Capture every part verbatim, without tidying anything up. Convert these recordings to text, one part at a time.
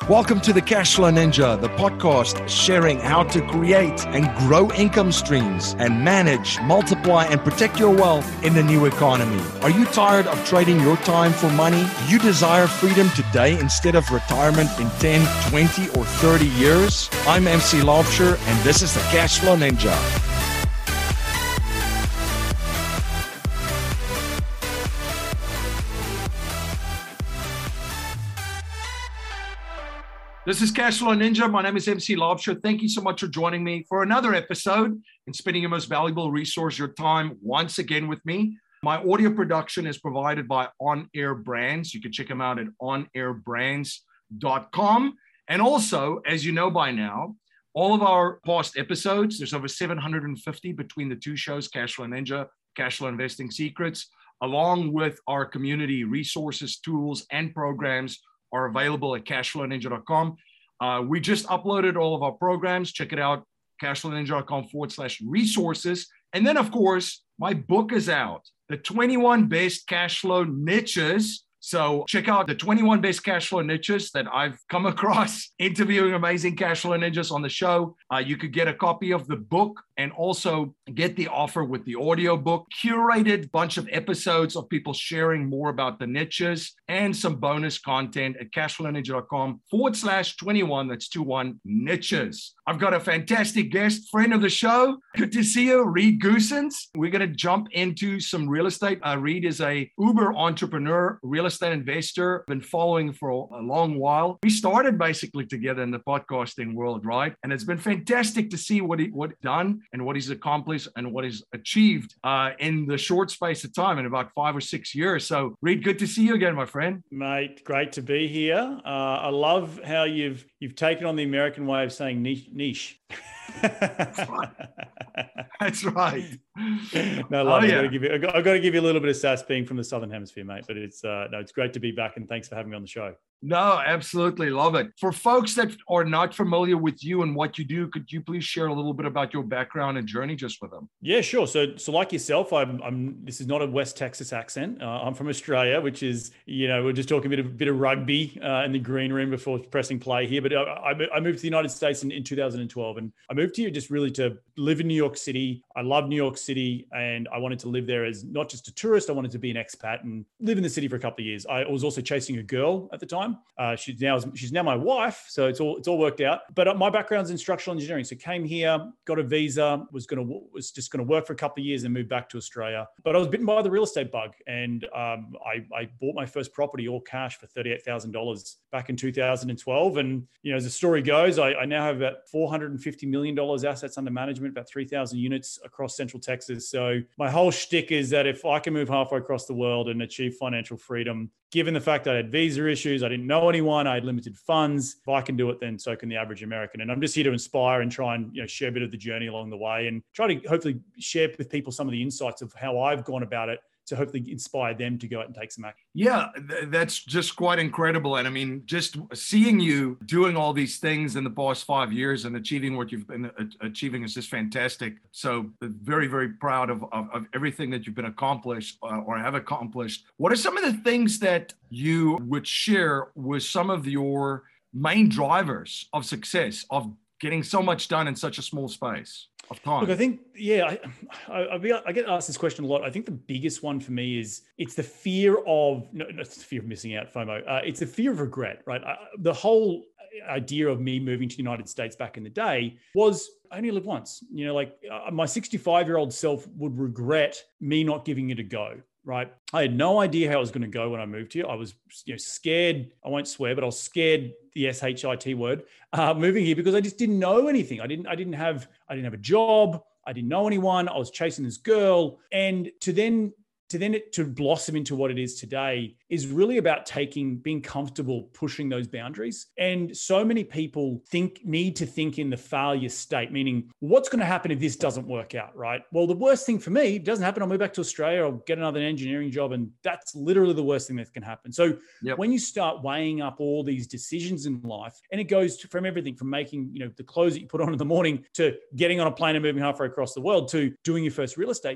Welcome to the Cashflow Ninja, the podcast sharing how to create and grow income streams and manage, multiply, and protect your wealth in the new economy. Are you tired of trading your time for money? Do you desire freedom today instead of retirement in ten, twenty, or thirty years? I'm M C Laubscher, and this is the Cashflow Ninja. This is Cashflow Ninja. My name is M C Laubscher. Thank you so much for joining me for another episode and spending your most valuable resource, your time, once again with me. My audio production is provided by On Air Brands. You can check them out at on air brands dot com. And also, as you know by now, all of our past episodes, there's over seven hundred fifty between the two shows, Cashflow Ninja, Cashflow Investing Secrets, along with our community resources, tools, and programs are available at cashflow ninja dot com. Uh, we just uploaded all of our programs. Check it out, cashflow ninja dot com forward slash resources. And then, of course, my book is out, the twenty-one Best Cashflow Niches. So check out the twenty-one Best Cashflow Niches that I've come across interviewing amazing cashflow ninjas on the show. Uh, you could get a copy of the book and also get the offer with the audio book, curated bunch of episodes of people sharing more about the niches and some bonus content at cashflow ninja dot com forward slash 21. That's two one niches. I've got a fantastic guest, friend of the show. Good to see you, Reed Goossens. We're going to jump into some real estate. Uh, Reed is a uber entrepreneur, real estate investor. Been following for a long while. We started basically together in the podcasting world, right? And it's been fantastic to see what he what he's done and what he's accomplished and what he's achieved uh, in the short space of time in about five or six years. So, Reed, good to see you again, my friend. Mate, great to be here. Uh, I love how you've you've taken on the American way of saying niche. niche. That's right. That's right. No, love. Oh, yeah. I've got to give you. I've got to give you a little bit of sass being from the Southern Hemisphere, mate. But it's uh, no, it's great to be back, and thanks for having me on the show. No, absolutely love it. For folks that are not familiar with you and what you do, could you please share a little bit about your background and journey just with them? Yeah, sure. So, so like yourself, I'm. I'm this is not a West Texas accent. Uh, I'm from Australia, which is, you know, we're just talking a bit of bit of rugby uh, in the green room before pressing play here. But I, I moved to the United States in, in two thousand twelve, and I moved here just really to live in New York City. I love New York City, and I wanted to live there as not just a tourist. I wanted to be an expat and live in the city for a couple of years. I was also chasing a girl at the time. Uh, she's now she's now my wife, so it's all it's all worked out. But my background's in structural engineering, so came here, got a visa, was gonna was just gonna work for a couple of years and move back to Australia. But I was bitten by the real estate bug, and um, I, I bought my first property all cash for thirty-eight thousand dollars back in two thousand twelve. And you know, as the story goes, I, I now have about four hundred fifty million dollars assets under management, about three thousand units across Central Texas. So my whole shtick is that if I can move halfway across the world and achieve financial freedom, given the fact that I had visa issues, I didn't know anyone, I had limited funds. If I can do it, then so can the average American. And I'm just here to inspire and try and, you know, share a bit of the journey along the way and try to hopefully share with people some of the insights of how I've gone about it to hopefully inspire them to go out and take some action. Yeah, th- that's just quite incredible. And I mean, just seeing you doing all these things in the past five years and achieving what you've been a- achieving is just fantastic. So very, very proud of, of, of everything that you've been accomplished uh, or have accomplished. What are some of the things that you would share with some of your main drivers of success, of getting so much done in such a small space of time? Look, I think, yeah, I, I, I get asked this question a lot. I think the biggest one for me is it's the fear of, no, no it's the fear of missing out, FOMO. Uh, it's the fear of regret, right? I, the whole idea of me moving to the United States back in the day was I only live once. You know, like uh, my sixty-five-year-old self would regret me not giving it a go. Right. I had no idea how it was going to go when I moved here. I was, you know, scared. I won't swear, but I was scared, the S H I T word, uh, moving here because I just didn't know anything. I didn't, I didn't have, I didn't have a job. I didn't know anyone. I was chasing this girl. And to then, to then it, to blossom into what it is today is really about taking, being comfortable, pushing those boundaries. And so many people think, need to think in the failure state, meaning what's going to happen if this doesn't work out, right? Well, the worst thing for me, it doesn't happen. I'll move back to Australia, I'll get another engineering job. And that's literally the worst thing that can happen. So yep. when you start weighing up all these decisions in life, and it goes to, from everything from making, you know, the clothes that you put on in the morning to getting on a plane and moving halfway across the world to doing your first real estate deal,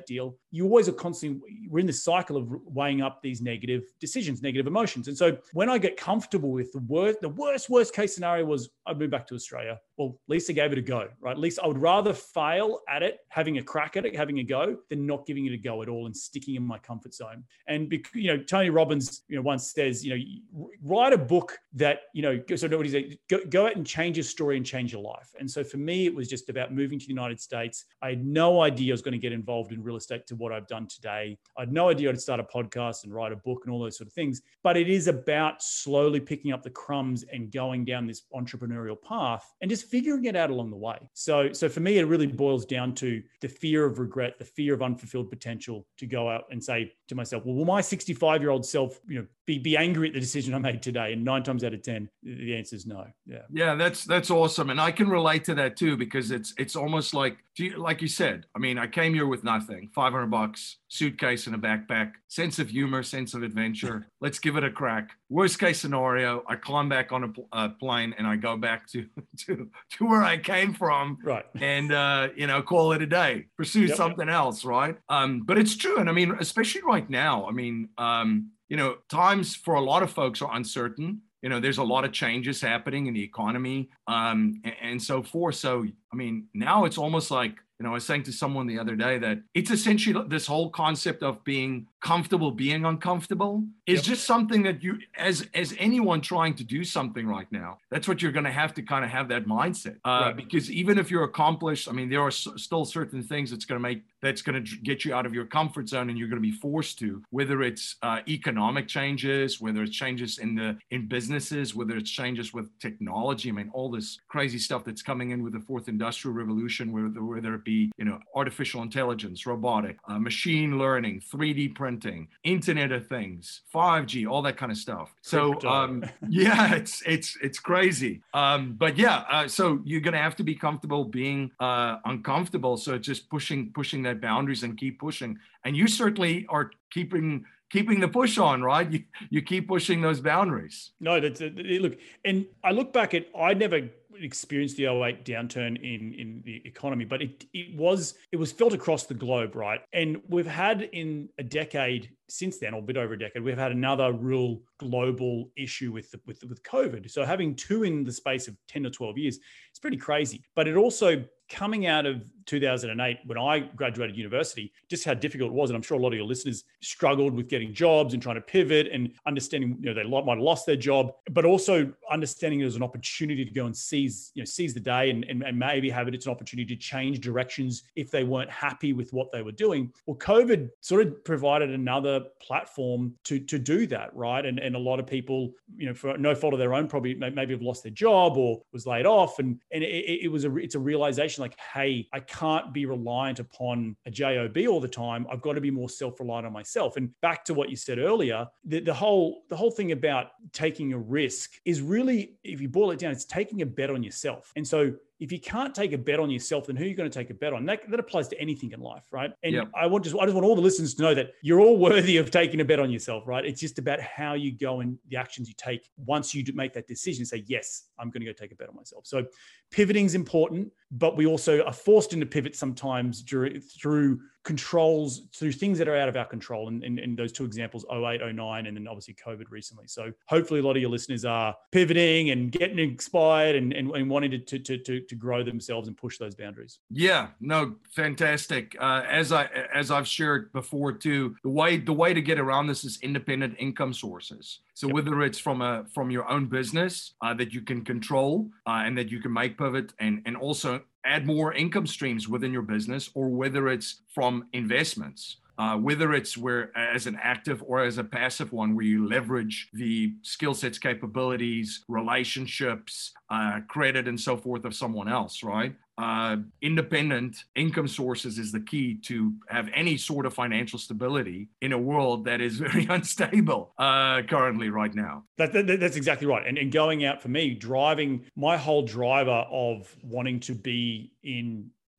you always are constantly, we're in this cycle of weighing up these negative decisions, negative emotions. And so when I get comfortable with the worst, the worst, worst case scenario was I'd move back to Australia. Well, at least I gave it a go, right? At least I would rather fail at it, having a crack at it, having a go, than not giving it a go at all and sticking in my comfort zone. And, because, you know, Tony Robbins, you know, once says, you know, write a book that, you know, so nobody's like, go, go out and change your story and change your life. And so for me, it was just about moving to the United States. I had no idea I was going to get involved in real estate to what I've done today. I had no idea I'd start a podcast and write a book and all those sort of things. But it is about slowly picking up the crumbs and going down this entrepreneurial path and just figuring it out along the way. So, so for me, it really boils down to the fear of regret, the fear of unfulfilled potential, to go out and say to myself, well, will my sixty-five-year-old self, you know, be, be angry at the decision I made today? And nine times out of ten, the answer is no. Yeah. Yeah, that's that's awesome. And I can relate to that too, because it's it's almost like, like you said, I mean, I came here with nothing, five hundred bucks, suitcase and a backpack, sense of humor, sense of adventure. Let's give it a crack. Worst case scenario, I climb back on a pl- uh, plane and I go back to, to, to where I came from. Right. And, uh, you know, call it a day, pursue Yep. something else. Right. Um, but it's true. And I mean, especially right now, I mean, um, you know, times for a lot of folks are uncertain. You know, there's a lot of changes happening in the economy, um, and, and so forth. So, I mean, now it's almost like, you know, I was saying to someone the other day that it's essentially this whole concept of being comfortable, being uncomfortable is Yep. just something that you, as as anyone trying to do something right now, that's what you're going to have to kind of have that mindset. Uh, Right. Because even if you're accomplished, I mean, there are s- still certain things that's going to make, that's going to get you out of your comfort zone, and you're going to be forced to, whether it's uh, economic changes, whether it's changes in the in businesses, whether it's changes with technology. I mean, all this crazy stuff that's coming in with the fourth industrial revolution, whether, whether it be, you know, artificial intelligence, robotic, uh, machine learning, three D printing, Internet of Things, five G, all that kind of stuff. So, Crypto. um, yeah, it's it's it's crazy. Um, but yeah, uh, so you're going to have to be comfortable being uh, uncomfortable. So it's just pushing pushing that boundaries and keep pushing. And you certainly are keeping keeping the push on, right? You you keep pushing those boundaries. No, that's it. Look, and I look back at, I never experienced the oh eight downturn in, in the economy, but it it was it was felt across the globe, right? And we've had in a decade since then, or a bit over a decade, we've had another real global issue with the, with with COVID. So having two in the space of ten or twelve years, it's pretty crazy. But it also, coming out of two thousand eight, when I graduated university, just how difficult it was. And I'm sure a lot of your listeners struggled with getting jobs and trying to pivot and understanding, you know, they might have lost their job, but also understanding it as an opportunity to go and seize, you know, seize the day and, and, and maybe have it, it's an opportunity to change directions if they weren't happy with what they were doing. Well, COVID sort of provided another platform to, to do that, right? And, and a lot of people, you know, for no fault of their own, probably maybe have lost their job or was laid off. And, and it, it was a, it's a realization like, hey, I can't be reliant upon a job all the time. I've got to be more self-reliant on myself. And back to what you said earlier, the, the whole the whole thing about taking a risk is really, if you boil it down, it's taking a bet on yourself. And so if you can't take a bet on yourself, then who are you going to take a bet on? That, that applies to anything in life, right? And Yep. I want just I just want all the listeners to know that you're all worthy of taking a bet on yourself, right? It's just about how you go and the actions you take once you do make that decision. Say, yes, I'm going to go take a bet on myself. So pivoting is important, but we also are forced into pivot sometimes during, through controls, through things that are out of our control. And, and, and those two examples, oh eight, oh nine, and then obviously COVID recently. So hopefully a lot of your listeners are pivoting and getting inspired and, and, and wanting to, to, to, to grow themselves and push those boundaries. Yeah, no, fantastic. Uh, as I as I've shared before too, the way the way to get around this is independent income sources. So Yep. whether it's from a from your own business uh, that you can control uh, and that you can make pivot and and also add more income streams within your business, or whether it's from investments. Uh, whether it's where as an active or as a passive one, where you leverage the skill sets, capabilities, relationships, uh, credit, and so forth of someone else, right? Uh, independent income sources is the key to have any sort of financial stability in a world that is very unstable uh, currently right now. That, that, that's exactly right. And, and going out for me, driving, my whole driver of wanting to be in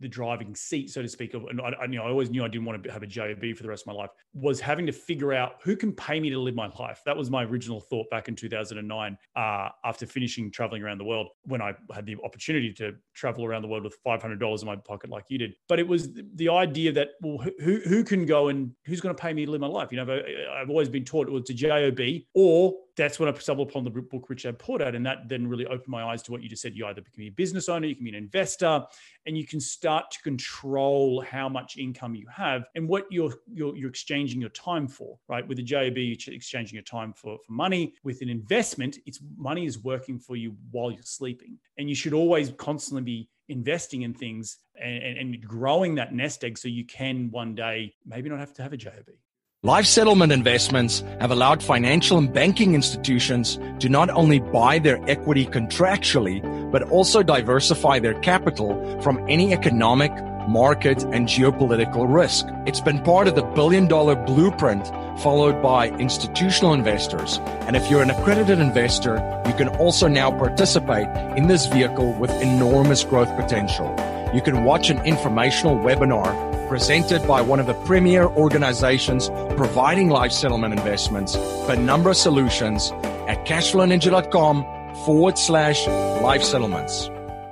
the driving seat, so to speak, of, and I, I, you know, I always knew I didn't want to have a J O B for the rest of my life, was having to figure out who can pay me to live my life. That was my original thought back in two thousand nine, uh, after finishing traveling around the world, when I had the opportunity to travel around the world with five hundred dollars in my pocket like you did. But it was the idea that, well, who, who can go and who's going to pay me to live my life? You know, I've always been taught it was a J O B, or that's when I stumbled upon the book Rich Dad Poor Dad, and that then really opened my eyes to what you just said. You either can be a business owner, you can be an investor, and you can start to control how much income you have and what you're you're, you're exchanging your time for, right? With a J O B, you're exchanging your time for, for money. With an investment, it's money is working for you while you're sleeping, and you should always constantly be investing in things and, and, and growing that nest egg so you can one day maybe not have to have a J O B. Life settlement investments have allowed financial and banking institutions to not only buy their equity contractually, but also diversify their capital from any economic, market, and geopolitical risk. It's been part of the billion dollar blueprint followed by institutional investors. And if you're an accredited investor, you can also now participate in this vehicle with enormous growth potential. You can watch an informational webinar presented by one of the premier organizations providing life settlement investments, Penumbra Solutions, at cashflowninja.com forward slash life settlements.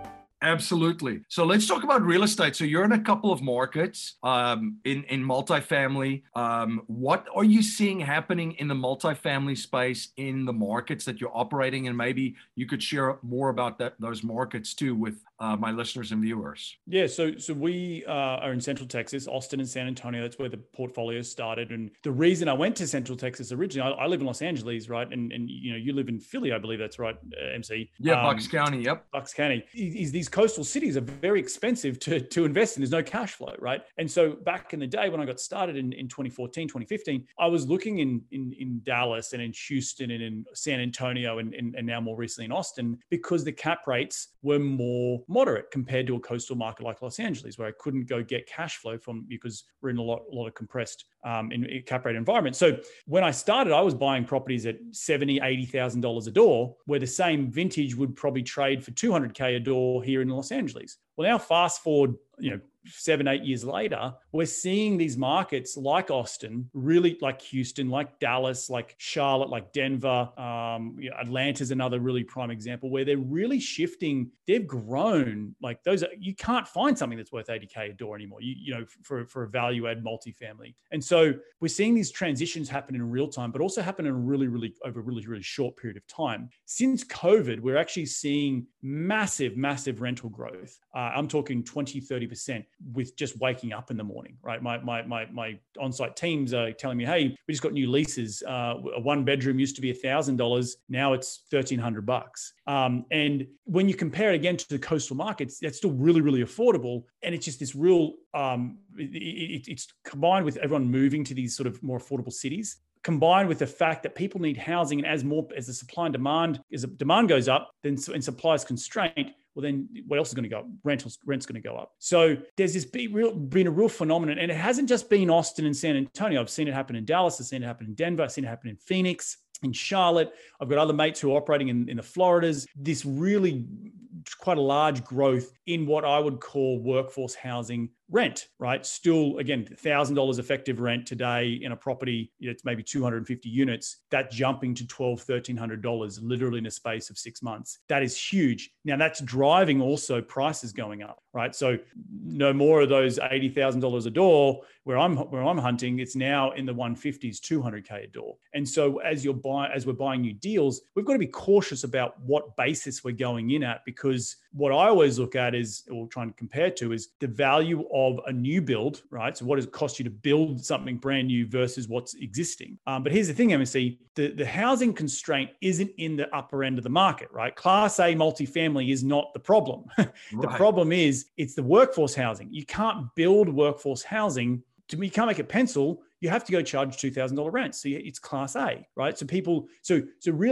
Absolutely. So let's talk about real estate. So you're in a couple of markets um, in, in multifamily. Um, what are you seeing happening in the multifamily space in the markets that you're operating in? Maybe you could share more about that, those markets too, with uh, my listeners and viewers. Yeah. So, so we uh, are in Central Texas, Austin and San Antonio. That's where the portfolio started. And the reason I went to Central Texas originally, I, I live in Los Angeles, right? And, and, you know, you live in Philly, I believe that's right, uh, M C. Yeah. Um, Bucks County. Yep. Bucks County. Is these coastal cities are very expensive to, to invest in. There's no cash flow, right? And so back in the day when I got started in, in twenty fourteen, twenty fifteen, I was looking in, in, in Dallas and in Houston and in San Antonio and, and, and now more recently in Austin, because the cap rates were more moderate compared to a coastal market like Los Angeles, where I couldn't go get cash flow from because we're in a lot, a lot of compressed um, in, in cap rate environment. So when I started, I was buying properties at seventy thousand dollars, eighty thousand dollars a door, where the same vintage would probably trade for two hundred K a door here in Los Angeles. Well, now fast forward, you know, seven, eight years later, we're seeing these markets like Austin, really like Houston, like Dallas, like Charlotte, like Denver. Um, you know, Atlanta's another really prime example where they're really shifting. They've grown. Like those, are, you can't find something that's worth eighty K a door anymore, you, you know, for, for a value add multifamily. And so we're seeing these transitions happen in real time, but also happen in a really, really, over a really, really short period of time. Since COVID, we're actually seeing massive, massive rental growth. Uh, I'm talking twenty, thirty percent. With just waking up in the morning, right? My my my my on-site teams are telling me, hey, we just got new leases. Uh, a one bedroom used to be a thousand dollars, now it's thirteen hundred bucks. Um, and when you compare it again to the coastal markets, that's still really really affordable. And it's just this real. Um, it, it, it's combined with everyone moving to these sort of more affordable cities, combined with the fact that people need housing, and as more as the supply and demand as the demand goes up, then and supply is constrained. Well, then what else is going to go up? Rentals, rent's going to go up. So there's this be real, been a real phenomenon, and it hasn't just been Austin and San Antonio. I've seen it happen in Dallas. I've seen it happen in Denver. I've seen it happen in Phoenix, in Charlotte. I've got other mates who are operating in, in the Floridas. This really quite a large growth in what I would call workforce housing rent, right? Still, again, one thousand dollars effective rent today in a property, you know, it's maybe two hundred fifty units, that jumping to twelve hundred dollars, thirteen hundred dollars literally in a space of six months. That is huge. Now that's driving also prices going up, right? So no more of those eighty thousand dollars a door where I'm where I'm hunting. It's now in the one fifties, two hundred K a door. And so as you're buying, as we're buying new deals, we've got to be cautious about what basis we're going in at, because what I always look at is, or trying to compare to, is the value of a new build, right? So what does it cost you to build something brand new versus what's existing? Um, but here's the thing, M S C, the, the housing constraint isn't in the upper end of the market, right? Class A multifamily is not the problem. the Right. problem is it's the workforce housing. You can't build workforce housing. To me, you can't make it pencil. You have to go charge two thousand dollars rent. So it's class A, right? So people, so, so really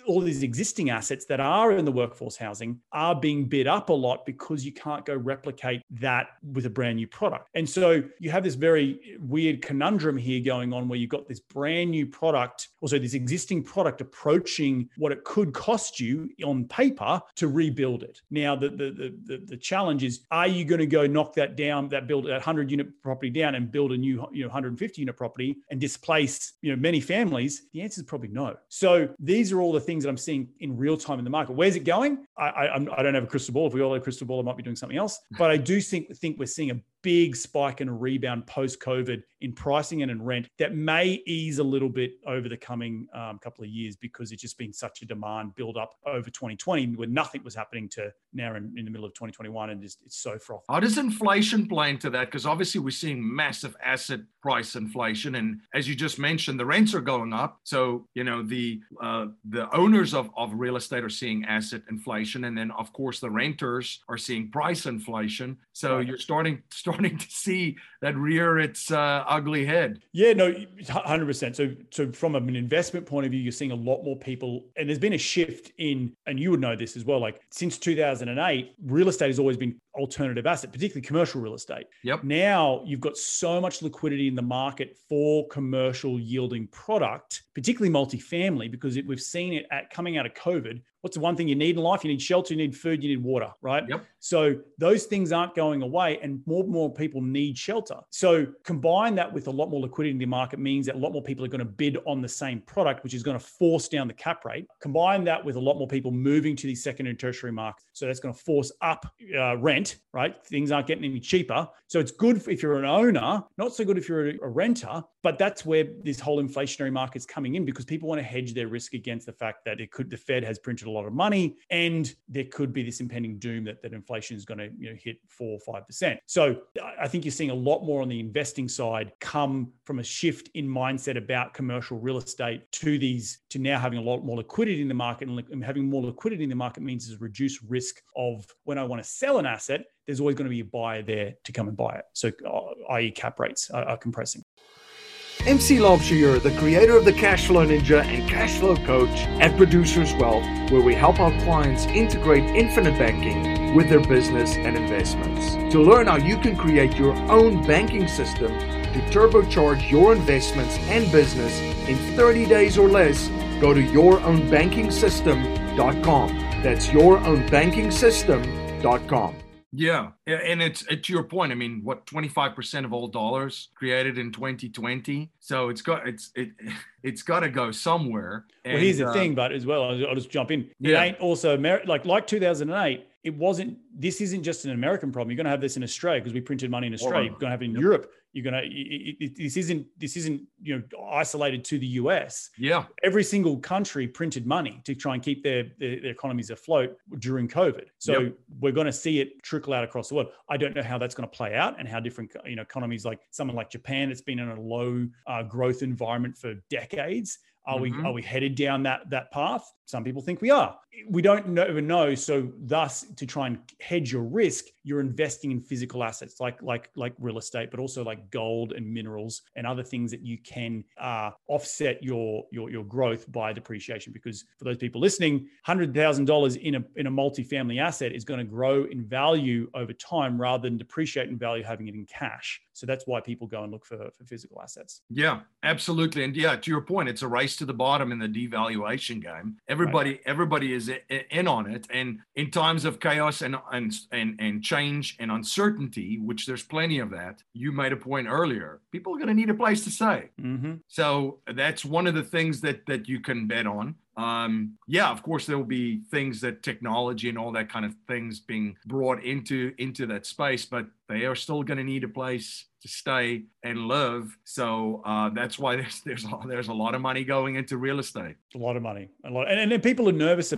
all these existing assets that are in the workforce housing are being bid up a lot because you can't go replicate that with a brand new product. And so you have this very weird conundrum here going on where you've got this brand new product, also this existing product approaching what it could cost you on paper to rebuild it. Now, the, the, the, the challenge is, are you going to go knock that down, that build that one hundred unit property down and build a new, you know, one hundred fifty unit property and displace, you know, many families? The answer is probably no. So these are all the things that I'm seeing in real time in the market. Where's it going? I, I, I don't have a crystal ball. If we all had a crystal ball, I might be doing something else. But I do think, think we're seeing a big spike and a rebound post-COVID in pricing and in rent that may ease a little bit over the coming um, couple of years because it's just been such a demand build up over twenty twenty where nothing was happening to now in, in the middle of twenty twenty-one, and just, it's so frothy. How does inflation play into that? Because obviously we're seeing massive asset price inflation, and as you just mentioned, the rents are going up. So you know the uh, the owners of, of real estate are seeing asset inflation, and then of course the renters are seeing price inflation. So right. you're starting starting to see that rear its uh, ugly head. Yeah, no, one hundred percent. So, so from an investment point of view, you're seeing a lot more people, and there's been a shift in, and you would know this as well, like since two thousand eight, real estate has always been alternative asset, particularly commercial real estate. Yep. Now you've got so much liquidity in the market for commercial yielding product, particularly multifamily, because it, we've seen it at coming out of COVID. What's the one thing you need in life? You need shelter, you need food, you need water, right? Yep. So those things aren't going away, and more and more people need shelter. So combine that with a lot more liquidity in the market means that a lot more people are going to bid on the same product, which is going to force down the cap rate. Combine that with a lot more people moving to the secondary and tertiary markets. So that's going to force up uh, rent, right? Things aren't getting any cheaper. So it's good if you're an owner, not so good if you're a renter, but that's where this whole inflationary market's coming in because people want to hedge their risk against the fact that it could, the Fed has printed a lot of money and there could be this impending doom that, that inflation is going to you know, hit four or five percent. So I think you're seeing a lot more on the investing side come from a shift in mindset about commercial real estate to these, to now having a lot more liquidity in the market, and having more liquidity in the market means there's reduced risk of when I want to sell an asset, there's always going to be a buyer there to come and buy it. So that is cap rates are, are compressing. M C Laubscher here, the creator of the Cash Flow Ninja and Cash Flow Coach at Producers Wealth, where we help our clients integrate infinite banking with their business and investments. To learn how you can create your own banking system to turbocharge your investments and business in thirty days or less, go to your own banking system dot com. That's your own banking system dot com. Yeah, and it's to your point. I mean, what twenty-five percent of all dollars created in twenty twenty? So it's got it's it it's got to go somewhere. And, well, here's the uh, thing, but as well, I'll, I'll just jump in. It yeah. ain't also Amer- like like two thousand eight. It wasn't. This isn't just an American problem. You're going to have this in Australia because we printed money in Australia. You're going to have it in yep. Europe. You're going to. It, it, this isn't. This isn't. You know, isolated to the U S. Yeah. Every single country printed money to try and keep their their, their economies afloat during COVID. So yep. we're going to see it trickle out across the world. I don't know how that's going to play out and how different you know economies like someone like Japan that's been in a low uh, growth environment for decades. Are mm-hmm. we are we headed down that that path? Some people think we are. We don't know, even know. So thus, to try and hedge your risk, you're investing in physical assets like like like real estate, but also like gold and minerals and other things that you can uh, offset your, your your growth by depreciation. Because for those people listening, one hundred thousand dollars in a in a multifamily asset is going to grow in value over time rather than depreciate in value having it in cash. So that's why people go and look for, for physical assets. Yeah, absolutely. And yeah, to your point, it's a race to the bottom in the devaluation game. Everybody, right. everybody is in on it. And in times of chaos and, and, and, and change and uncertainty, which there's plenty of that, you made a point earlier, people are going to need a place to stay. Mm-hmm. So that's one of the things that, that you can bet on. Um, yeah, of course, there will be things that technology and all that kind of things being brought into, into that space, but they are still going to need a place to stay and live. So uh, that's why there's there's a, there's a lot of money going into real estate. A lot of money, a lot, and and then people are nervous about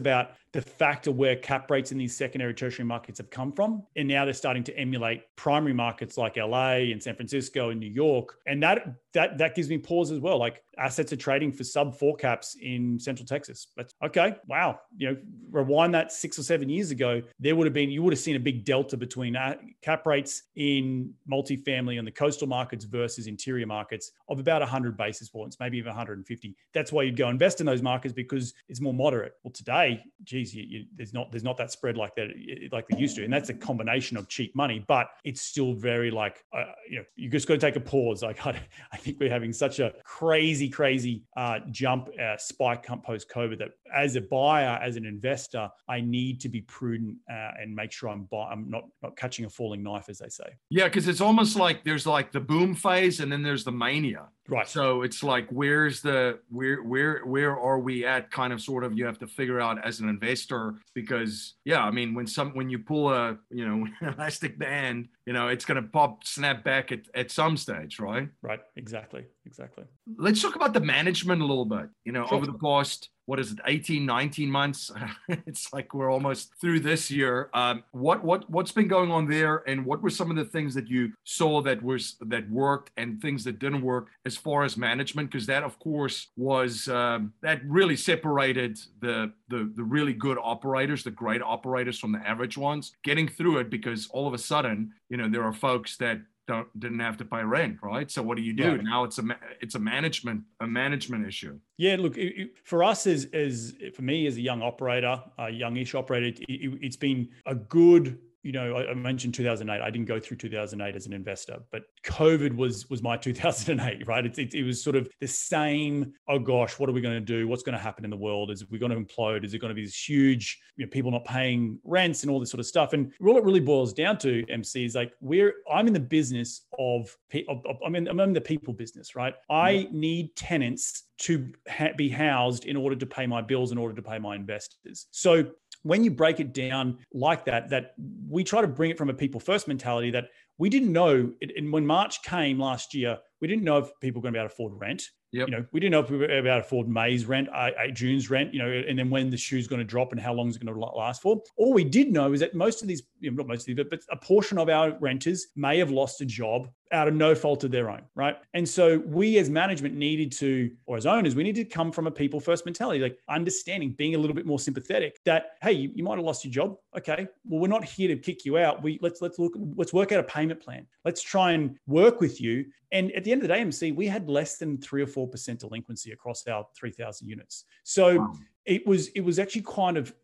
the fact of where cap rates in these secondary tertiary markets have come from. And now they're starting to emulate primary markets like L A and San Francisco and New York. And that that that gives me pause as well. Like assets are trading for sub four caps in Central Texas. That's okay. Wow. You know, rewind that six or seven years ago, there would have been, you would have seen a big delta between cap rates in multifamily and the coastal markets versus interior markets of about one hundred basis points, maybe even one hundred fifty. That's why you'd go invest in those markets because it's more moderate. Well, today, geez, you, you, there's not there's not that spread like that like they used to, and that's a combination of cheap money, but it's still very like uh, you know, you just got to take a pause. Like I, I think we're having such a crazy, crazy uh, jump uh, spike post COVID that as a buyer, as an investor, I need to be prudent uh, and make sure I'm buy- I'm not not catching a falling knife, as they say. Yeah, because it's almost like there's like the boom phase and then there's the mania. Right. So it's like, where's the, where, where, where are we at kind of sort of, you have to figure out as an investor, because yeah, I mean, when some, when you pull a, you know, elastic band, you know, it's going to pop, snap back at, at some stage, right? Right. Exactly. Exactly. Let's talk about the management a little bit, you know, Sure. over the past, what is it, eighteen, nineteen months? It's like we're almost through this year. Um, what what what's been going on there, and what were some of the things that you saw that was that worked and things that didn't work as far as management? Because that, of course, was um, that really separated the, the the really good operators, the great operators, from the average ones. Getting through it, because all of a sudden, you know, there are folks that don't didn't have to pay rent, right? So what do you do Right. now? It's a it's a management a management issue. Yeah, look, it, it, for us as as for me as a young operator, a youngish operator, it, it, it's been a good. You know, I, I mentioned two thousand eight. I didn't go through two thousand eight as an investor, but COVID was was my two thousand eight, right? It, it, it was sort of the same. Oh gosh, what are we going to do? What's going to happen in the world? Is we going to implode? Is it going to be this huge, you know, people not paying rents and all this sort of stuff? And all it really boils down to, M C, is like we're. I'm in the business of. of, of I mean, I'm in the people business, right? I yeah. need tenants to ha- be housed in order to pay my bills, in order to pay my investors. So when you break it down like that, that we try to bring it from a people first mentality that we didn't know. And when March came last year, we didn't know if people were going to be able to afford rent. Yep. You know, we didn't know if we were able to afford May's rent, uh, June's rent, you know, and then when the shoe's going to drop and how long is it going to last for. All we did know is that most of these, you know, not most of these, but, but a portion of our renters may have lost a job out of no fault of their own, right? And so we as management needed to, or as owners, we need to come from a people first mentality, like understanding, being a little bit more sympathetic that, hey, you, you might have lost your job. Okay, well, we're not here to kick you out. We let's let's look, let's work out a payment plan. Let's try and work with you. And at the end of the day, M C, we had less than three or four percent delinquency across our three thousand units. So wow. it was it was actually kind of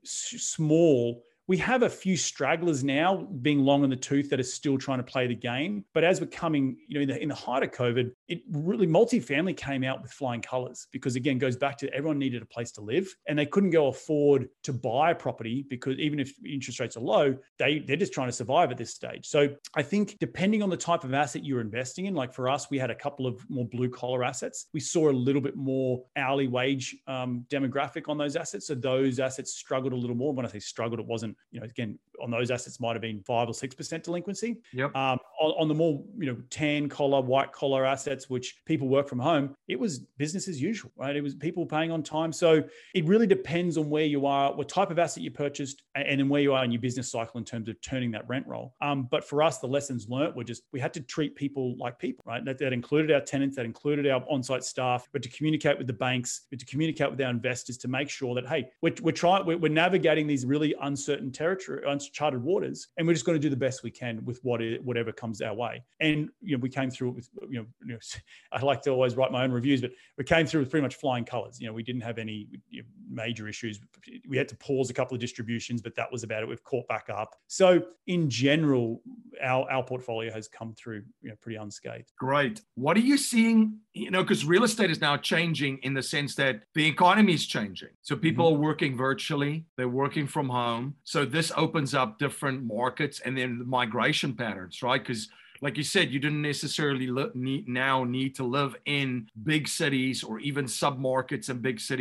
small. We have a few stragglers now being long in the tooth that are still trying to play the game. But as we're coming, you know, in the, in the height of COVID, it really, multifamily came out with flying colors because, again, goes back to everyone needed a place to live and they couldn't go afford to buy a property because even if interest rates are low, they, they're just trying to survive at this stage. So I think depending on the type of asset you're investing in, like for us, we had a couple of more blue collar assets. We saw a little bit more hourly wage um, demographic on those assets. So those assets struggled a little more. When I say struggled, it wasn't, you know, again, on those assets might have been five or six percent delinquency. Yep. Um, on, on the more, you know, tan collar, white collar assets, which people work from home, it was business as usual, right? It was people paying on time. So it really depends on where you are, what type of asset you purchased, and then where you are in your business cycle in terms of turning that rent roll. Um, but for us, the lessons learned were just, we had to treat people like people, right? That, that included our tenants, that included our on-site staff, but to communicate with the banks, but to communicate with our investors to make sure that, hey, we're, we're trying, we're, we're navigating these really uncertain territory, uncharted waters, and we're just going to do the best we can with what it, whatever comes our way. And, you know, we came through it with, you know, you know, I like to always write my own reviews, but we came through with pretty much flying colors. You know, we didn't have any you know, major issues. We had to pause a couple of distributions, but that was about it. We've caught back up. So in general, our, our portfolio has come through, you know, pretty unscathed. Great. What are you seeing, you know, because real estate is now changing in the sense that the economy is changing. So people mm-hmm. are working virtually, they're working from home. So this opens up different markets and then the migration patterns, right? Because like you said, you didn't necessarily li- need, now need to live in big cities or even submarkets in big cities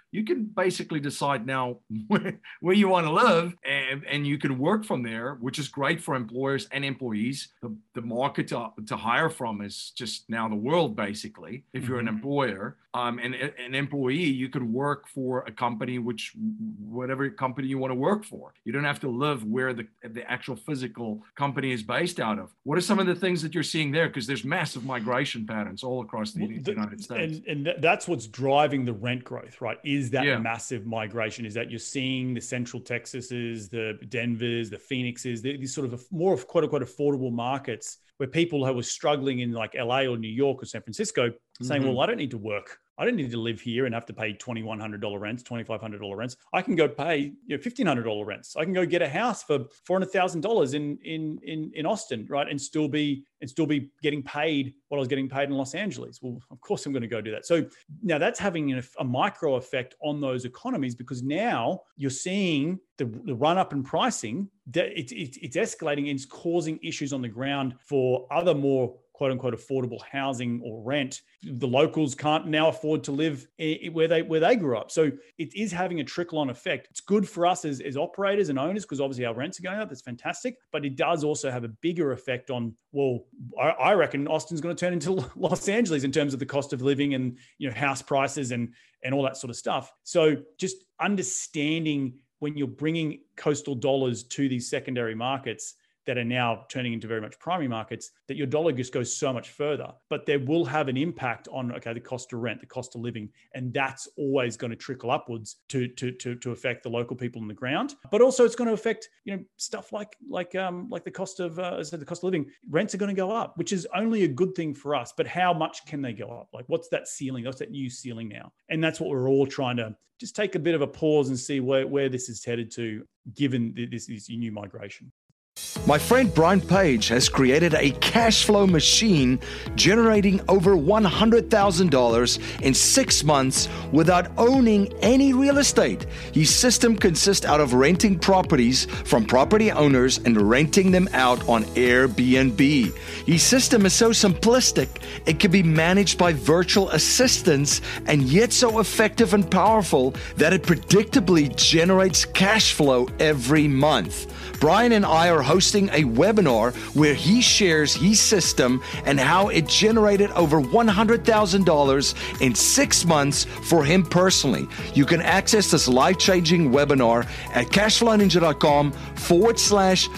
you can basically decide now where, where you want to live, and, and you can work from there, which is great for employers and employees. The, the market to, to hire from is just now the world, basically, if you're an employer. Um, and an employee, you could work for a company, which whatever company you want to work for. You don't have to live where the, the actual physical company is based out of. What are some of the things that you're seeing there? Because there's massive migration patterns all across the, well, the United States. And, and that's what's driving the rent growth, right? Is that yeah. massive migration? Is that you're seeing the Central Texases, the Denvers, the Phoenixes, these sort of more of quote unquote affordable markets where people who were struggling in like L A or New York or San Francisco saying, mm-hmm. well, I don't need to work. I don't need to live here and have to pay twenty-one hundred dollars rents, twenty-five hundred dollars rents. I can go pay you know, fifteen hundred dollars rents. I can go get a house for four hundred thousand dollars in, in, in, in Austin, right? And still be and still be getting paid what I was getting paid in Los Angeles. Well, of course I'm going to go do that. So now that's having a, a micro effect on those economies, because now you're seeing the, the run up in pricing, that it's, it's, it's escalating and it's causing issues on the ground for other more quote unquote affordable housing or rent. The locals can't now afford to live where they where they grew up. So it is having a trickle on effect. It's good for us as, as operators and owners because obviously our rents are going up. That's fantastic. But it does also have a bigger effect on, well, I, I reckon Austin's going to turn into Los Angeles in terms of the cost of living and you know house prices and and all that sort of stuff. So just understanding when you're bringing coastal dollars to these secondary markets that are now turning into very much primary markets, that your dollar just goes so much further. But there will have an impact on, okay, the cost of rent, the cost of living, and that's always going to trickle upwards to to to, to affect the local people on the ground. But also it's going to affect, you know, stuff like like um like the cost of uh, as I said, the cost of living. Rents are going to go up, which is only a good thing for us. But how much can they go up? Like, what's that ceiling? What's that new ceiling now? And that's what we're all trying to just take a bit of a pause and see where, where this is headed to, given this, this new migration. My friend Brian Page has created a cash flow machine generating over one hundred thousand dollars in six months without owning any real estate. His system consists out of renting properties from property owners and renting them out on Airbnb. His system is so simplistic, it can be managed by virtual assistants and yet so effective and powerful that it predictably generates cash flow every month. Brian and I are hosting a webinar where he shares his system and how it generated over one hundred thousand dollars in six months for him personally. You can access this life-changing webinar at cashflowninja.com forward slash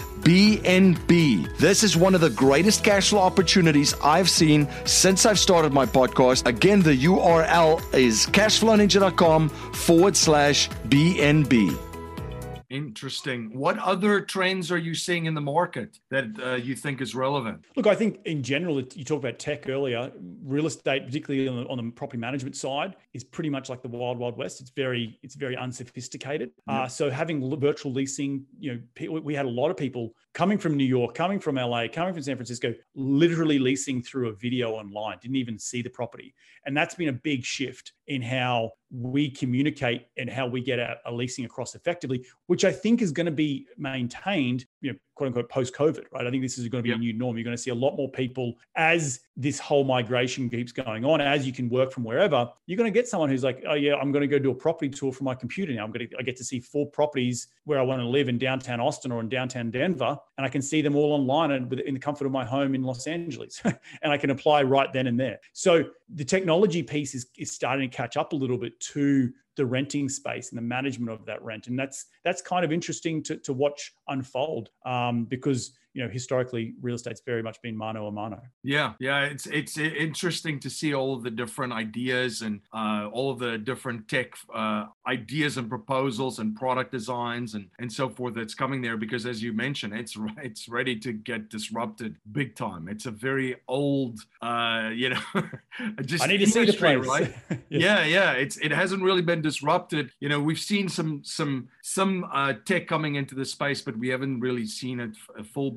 BNB. This is one of the greatest cash flow opportunities I've seen since I've started my podcast. Again, the U R L is cashflowninja.com forward slash BNB. Interesting. What other trends are you seeing in the market that uh, you think is relevant? Look, I think in general, you talked about tech earlier, real estate, particularly on the, on the property management side, is pretty much like the wild, wild west. It's very, it's very unsophisticated. Yeah. Uh, so having virtual leasing, you know, we had a lot of people coming from New York, coming from L A, coming from San Francisco, literally leasing through a video online, didn't even see the property. And that's been a big shift in how we communicate and how we get a, a leasing across effectively, which I think is going to be maintained, you know, quote unquote, post-COVID, right? I think this is going to be yep. a new norm. You're going to see a lot more people as this whole migration keeps going on, as you can work from wherever. You're going to get someone who's like, oh yeah, I'm going to go do a property tour from my computer now. I'm going to, I get to see four properties where I want to live in downtown Austin or in downtown Denver, and I can see them all online and in the comfort of my home in Los Angeles, and I can apply right then and there. So the technology piece is, is starting to catch up a little bit to the renting space and the management of that rent. And that's that's kind of interesting to, to watch unfold um, because, you know, historically, real estate's very much been mano a mano. Yeah, yeah, it's it's interesting to see all of the different ideas and uh, all of the different tech uh, ideas and proposals and product designs and, and so forth that's coming there, because as you mentioned, it's it's ready to get disrupted big time. It's a very old, uh, you know, just I need to see the place, right? yeah. yeah, yeah, it's it hasn't really been disrupted. You know, we've seen some some some uh, tech coming into the space, but we haven't really seen it full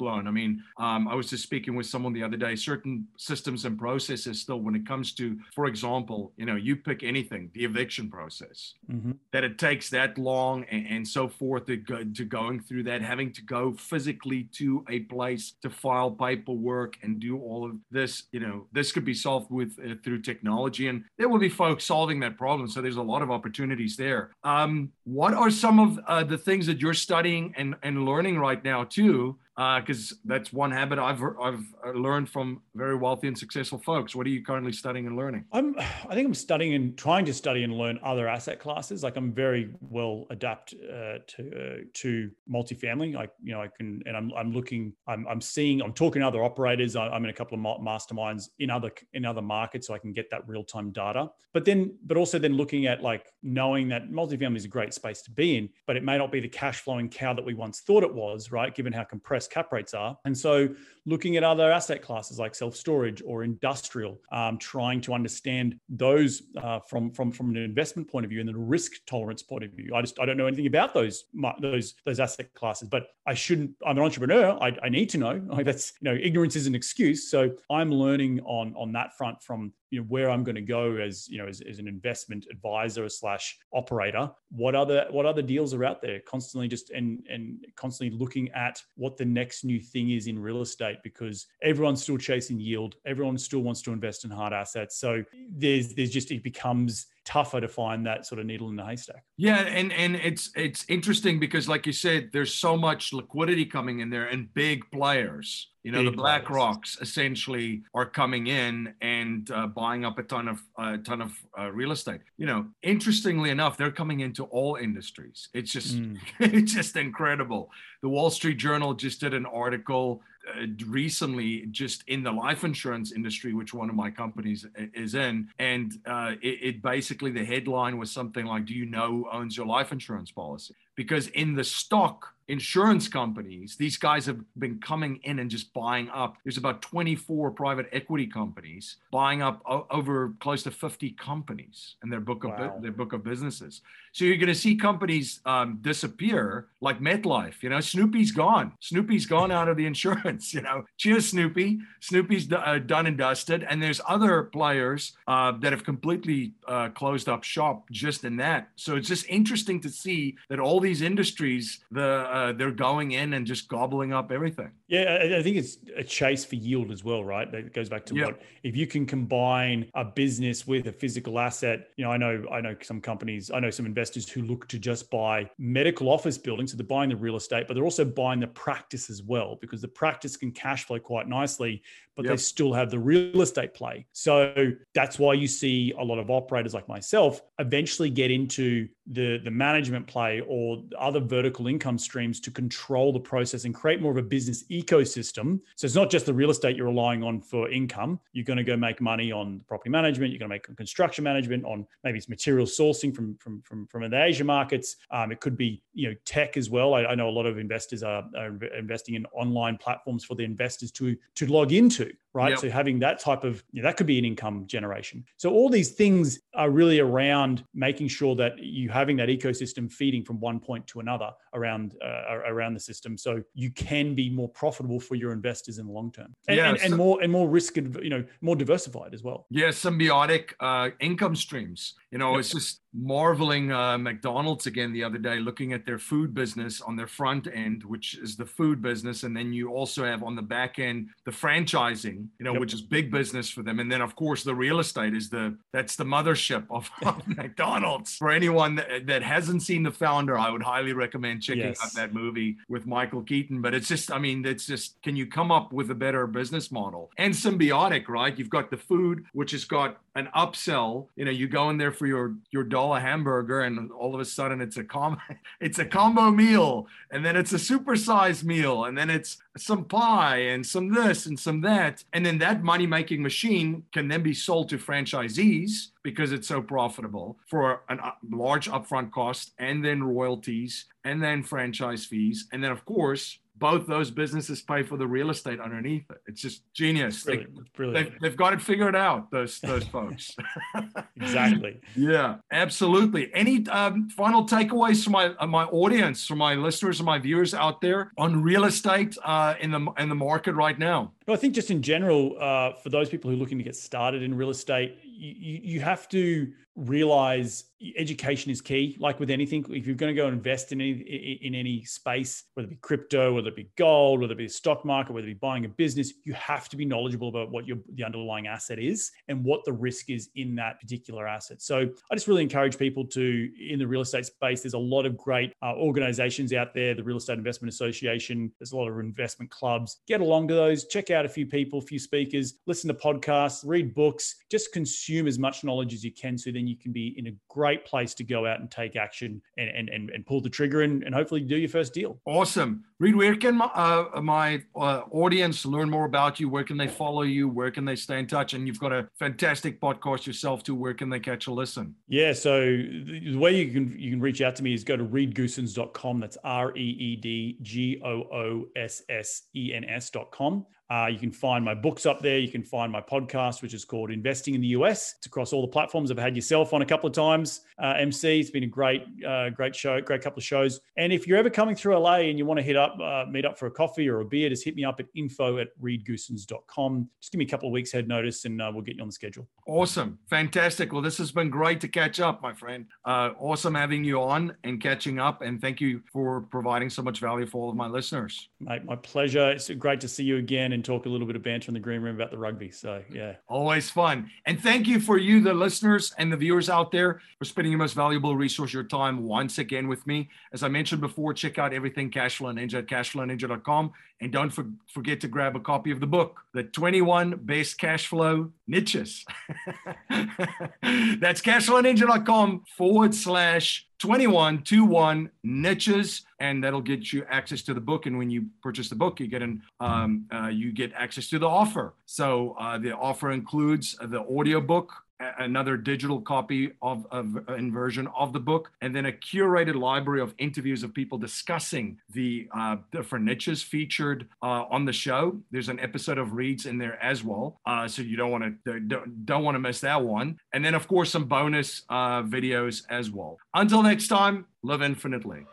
blown. I mean, um, I was just speaking with someone the other day, certain systems and processes still, when it comes to, for example, you know, you pick anything, the eviction process, mm-hmm. that it takes that long and, and so forth to go to going through that, having to go physically to a place to file paperwork and do all of this. You know, this could be solved with uh, through technology, and there will be folks solving that problem. So there's a lot of opportunities there. Um, what are some of uh, the things that you're studying and, and learning right now too? Because uh, that's one habit I've I've learned from very wealthy and successful folks. What are you currently studying and learning? I'm I think I'm studying and trying to study and learn other asset classes. Like I'm very well adapt uh, to uh, to multifamily. I you know I can and I'm I'm looking I'm I'm seeing I'm talking to other operators. I'm in a couple of masterminds in other in other markets, so I can get that real time data. But then but also then looking at like knowing that multifamily is a great space to be in, but it may not be the cash flowing cow that we once thought it was. Right, given how compressed cap rates are. And so looking at other asset classes like self-storage or industrial, um, trying to understand those uh, from, from, from an investment point of view and the risk tolerance point of view. I just, I don't know anything about those, those, those asset classes, but I shouldn't, I'm an entrepreneur. I, I need to know. Like that's, you know, ignorance is an excuse. So I'm learning on, on that front from, you know, where I'm going to go as, you know, as, as an investment advisor slash operator. What other, what other deals are out there? Constantly just, and, and constantly looking at what the next new thing is in real estate, because everyone's still chasing yield. Everyone still wants to invest in hard assets. So there's, there's just, it becomes tougher to find that sort of needle in the haystack. Yeah, and and it's it's interesting because, like you said, there's so much liquidity coming in there and big players. You know, big the Black players. Rocks essentially are coming in and uh, buying up a ton of a uh, ton of uh, real estate. You know, interestingly enough, they're coming into all industries. It's just mm. it's just incredible. The Wall Street Journal just did an article Uh, recently just in the life insurance industry, which one of my companies is in. And uh, it, it basically, the headline was something like, do you know who owns your life insurance policy? Because in the stock insurance companies, these guys have been coming in and just buying up. There's about twenty-four private equity companies buying up o- over close to fifty companies in their book of wow. their book of businesses. So you're going to see companies um, disappear, like MetLife. You know, Snoopy's gone. Snoopy's gone out of the insurance. You know, cheers, Snoopy. Snoopy's d- uh, done and dusted. And there's other players uh, that have completely uh, closed up shop just in that. So it's just interesting to see that all these industries, the uh, they're going in and just gobbling up everything. Yeah, I think it's a chase for yield as well, right? That goes back to yep. what if you can combine a business with a physical asset. You know, I know, I know some companies, I know some investors who look to just buy medical office buildings, so they're buying the real estate, but they're also buying the practice as well, because the practice can cash flow quite nicely, but yep. they still have the real estate play. So that's why you see a lot of operators like myself eventually get into the, the management play or other vertical income streams to control the process and create more of a business ecosystem. So it's not just the real estate you're relying on for income. You're going to go make money on property management. You're going to make on construction management, on maybe it's material sourcing from from from, from the Asia markets. Um, it could be, you know, tech as well. I, I know a lot of investors are, are investing in online platforms for the investors to to log into. Right. Yep. So having that type of, you know, that could be an income generation. So all these things are really around making sure that you having that ecosystem feeding from one point to another around uh, around the system, so you can be more profitable for your investors in the long term, and, yeah, and, and more and more risk, you know, more diversified as well. Yeah, symbiotic uh, income streams. You know, yep. It's just marveling uh, McDonald's again the other day, looking at their food business on their front end, which is the food business. And then you also have on the back end, the franchising, you know, yep. which is big business for them. And then of course the real estate is the, that's the mothership of, of McDonald's. For anyone that, that hasn't seen The Founder, I would highly recommend checking yes. out that movie with Michael Keaton. But it's just, I mean, it's just, can you come up with a better business model? And symbiotic, right? You've got the food, which has got an upsell. You know, you go in there for your, your dollar hamburger and all of a sudden it's a com it's a combo meal, and then it's a supersized meal, and then it's some pie and some this and some that. And then that money-making machine can then be sold to franchisees because it's so profitable for a uh, large upfront cost, and then royalties, and then franchise fees. And then of course, both those businesses pay for the real estate underneath it. It's just genius. Brilliant. They, Brilliant. They've, they've got it figured out, those those folks. Exactly. Yeah, absolutely. Any um, final takeaways from my uh, my audience, from my listeners and my viewers out there on real estate uh, in the in the market right now? I think just in general, uh, for those people who are looking to get started in real estate, you, you have to realize education is key. Like with anything, if you're going to go invest in any in any space, whether it be crypto, whether it be gold, whether it be the stock market, whether it be buying a business, you have to be knowledgeable about what your the underlying asset is and what the risk is in that particular asset. So I just really encourage people to, in the real estate space, there's a lot of great uh, organizations out there, the Real Estate Investment Association, there's a lot of investment clubs. Get along to those, check out a few people, a few speakers, listen to podcasts, read books, just consume as much knowledge as you can, so then you can be in a great place to go out and take action and and and, and pull the trigger and, and hopefully do your first deal. Awesome. Reed, where can my, uh, my uh, audience learn more about you? Where can they follow you? Where can they stay in touch? And you've got a fantastic podcast yourself too. Where can they catch a listen? Yeah, so the way you can you can reach out to me is go to reed goossens dot com. That's R E E D G O O S S E N S dot com. Uh, you can find my books up there. You can find my podcast, which is called Investing in the U S. It's across all the platforms. I've had yourself on a couple of times, uh, M C. It's been a great, uh, great show, great couple of shows. And if you're ever coming through L A and you want to hit up, uh, meet up for a coffee or a beer, just hit me up at info at reed goossens dot com. Just give me a couple of weeks head notice and uh, we'll get you on the schedule. Awesome. Fantastic. Well, this has been great to catch up, my friend. Uh, awesome having you on and catching up. And thank you for providing so much value for all of my listeners. Mate, my pleasure. It's great to see you again and talk a little bit of banter in the green room about the rugby. So, yeah. Always fun. And thank you for you, the listeners and the viewers out there, for spending your most valuable resource, your time, once again with me. As I mentioned before, check out everything Cashflow Ninja at cashflow ninja dot com. And don't for, forget to grab a copy of the book, The twenty-one Best Cashflow Niches. That's cashflow ninja dot com forward slash twenty-one twenty-one niches, and that'll get you access to the book. And when you purchase the book, you get an um, uh, you get access to the offer. So uh, the offer includes the audio book, another digital copy of, of in version of the book, and then a curated library of interviews of people discussing the uh, different niches featured uh, on the show. There's an episode of Reads in there as well, uh, so you don't want to don't, don't want to miss that one. And then, of course, some bonus uh, videos as well. Until next time, live infinitely.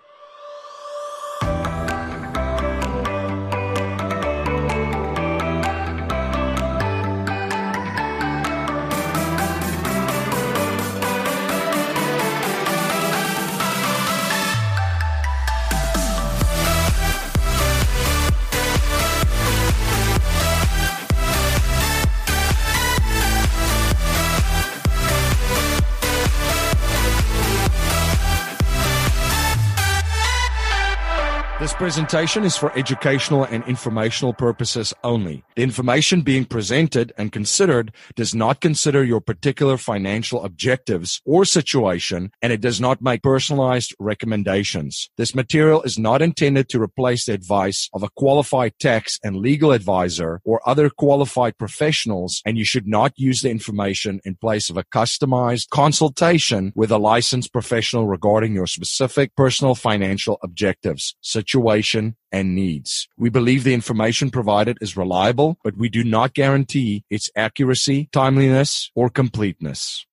This presentation is for educational and informational purposes only. The information being presented and considered does not consider your particular financial objectives or situation, and it does not make personalized recommendations. This material is not intended to replace the advice of a qualified tax and legal advisor or other qualified professionals, and you should not use the information in place of a customized consultation with a licensed professional regarding your specific personal financial objectives, situation, and needs. We believe the information provided is reliable, but we do not guarantee its accuracy, timeliness, or completeness.